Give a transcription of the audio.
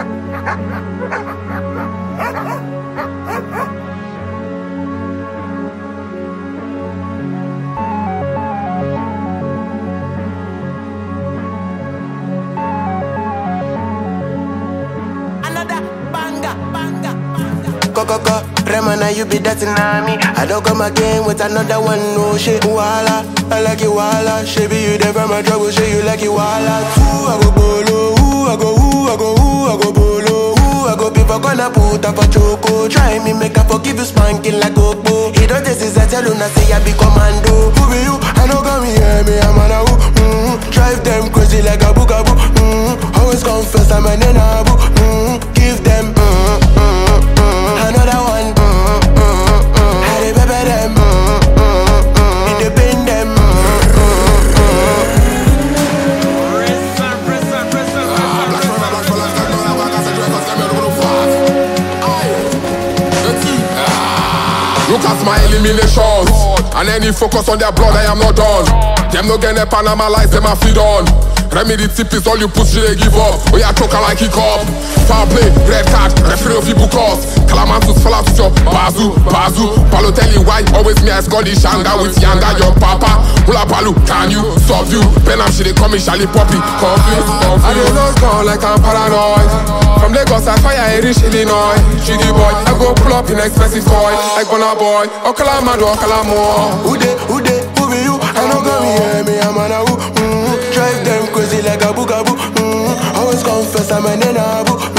Coco, Remana, you be dancing on me. I don't come again with another one, no shit. Walla, I like you, walla. Shabby, you there from my trouble, shit, you like you, walla. Ooh, I go bolo, I go bolo. I go be for gonna put up a choco. Try me, make I forgive you, spanking like Gopo. He don't taste his tell you, say I be commando. Who be you? I know come here, me, I'm on a who. Drive them crazy like a bookaboo. Always confess, I'm an enabu. Give them, another one. How they pepper them, it dey pain them. Look at my eliminations, and any focus on their blood, I am not done. Them no get a Panama lights, them a feed on. Remedy tip is all you push, they give up. Oh yeah, choke like kick up. Foul play, red card, referee of people cause. Calamantus fall out with your bazoo. Balotelli white, always me I score the shanga with Yanga, your papa. Hula Balu, can you subdue? Penam she they call me Charlie Poppy. Confused. I don't know gone like I'm paranoid. From Lagos I fire Irish Illinois. Jiggy boy, I go pull up in expensive toy. Like Bonner boy, Okalamado, Okalamo. Who be you? I know come here, me, I'm on a who. Drive them crazy like a bookaboo. Always confess, I'm an enabu.